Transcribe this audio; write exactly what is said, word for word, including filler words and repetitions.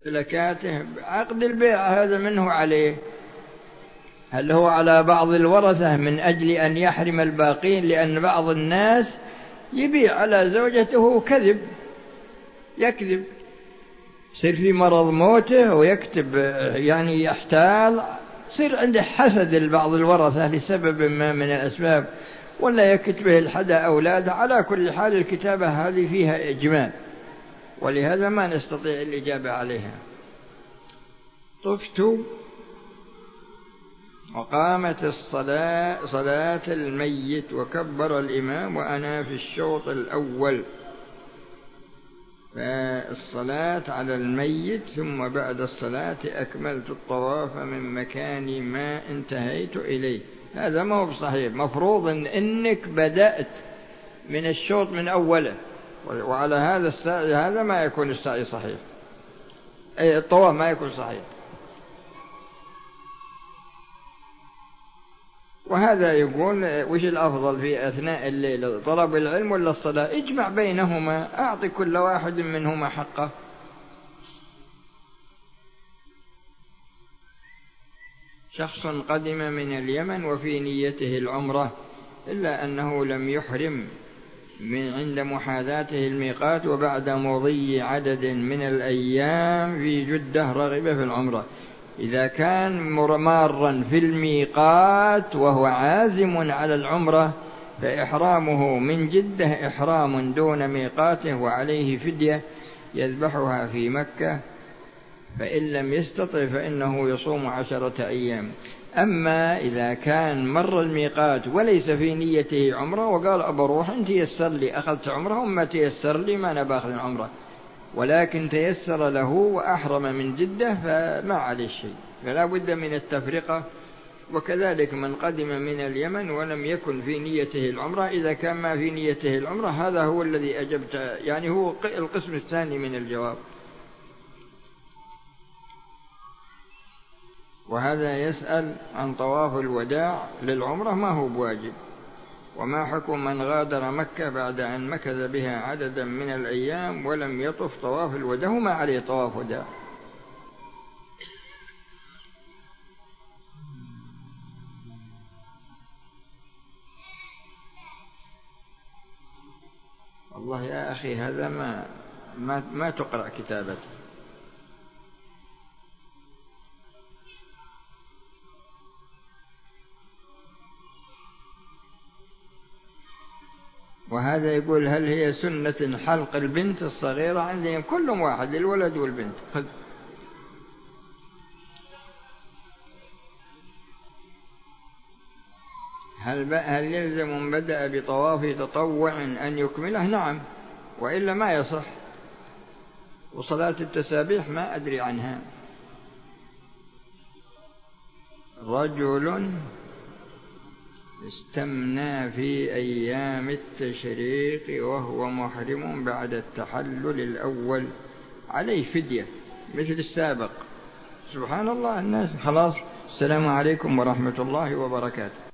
ممتلكاته. عقد البيع هذا منه عليه؟ هل هو على بعض الورثة من أجل أن يحرم الباقين؟ لأن بعض الناس يبيع على زوجته كذب، يكذب، يصير في مرض موته ويكتب يعني يحتال، يصير عنده حسد لبعض الورثة لسبب ما من الأسباب، ولا يكتبه لحدا أولاده. على كل حال الكتابة هذه فيها إجمال، ولهذا ما نستطيع الإجابة عليها. طفت وقامت الصلاة صلاة الميت وكبر الإمام وأنا في الشوط الأول، فالصلاة على الميت ثم بعد الصلاة أكملت الطواف من مكان ما انتهيت إليه. هذا ما هو بصحيح، مفروض إن إنك بدأت من الشوط من أوله، وعلى هذا السعي هذا ما يكون السعي صحيح، أي الطواف ما يكون صحيح. وهذا يقول وش الأفضل في أثناء الليل، طلب العلم ولا الصلاة؟ اجمع بينهما، أعطي كل واحد منهما حقه. شخص قدم من اليمن وفي نيته العمرة إلا أنه لم يحرم من عند محاذاته الميقات، وبعد مضي عدد من الأيام في جدة رغب في العمرة. إذا كان مارا في الميقات وهو عازم على العمرة فإحرامه من جدة إحرام دون ميقاته، وعليه فدية يذبحها في مكة، فإن لم يستطع فإنه يصوم عشرة أيام. أما إذا كان مر الميقات وليس في نيته عمرة وقال أبروح أنت تيسر لي أخذت عمرة وما تيسر لي ما نباخذ العمرة، ولكن تيسر له وأحرم من جدة فما عليه شيء، فلا بد من التفرقة. وكذلك من قدم من اليمن ولم يكن في نيته العمرة، إذا كان ما في نيته العمرة هذا هو الذي أجبت، يعني هو القسم الثاني من الجواب. وهذا يسأل عن طواف الوداع للعمرة ما هو بواجب، وما حكم من غادر مكة بعد أن مكث بها عددا من الأيام ولم يطف طواف الوداع؟ وما عليه طواف وداع. والله يا أخي هذا ما ما, ما تقرأ كتابته. وهذا يقول هل هي سنة حلق البنت الصغيرة؟ عندهم كلهم واحد، الولد والبنت. خذ. هل هل يلزم من بدأ بطواف تطوع أن يكمله؟ نعم، وإلا ما يصح. وصلاة التسابيح ما أدري عنها. رجل استمنى في أيام التشريق وهو محرم بعد التحلل الأول، عليه فدية مثل السابق. سبحان الله الناس. خلاص، السلام عليكم ورحمة الله وبركاته.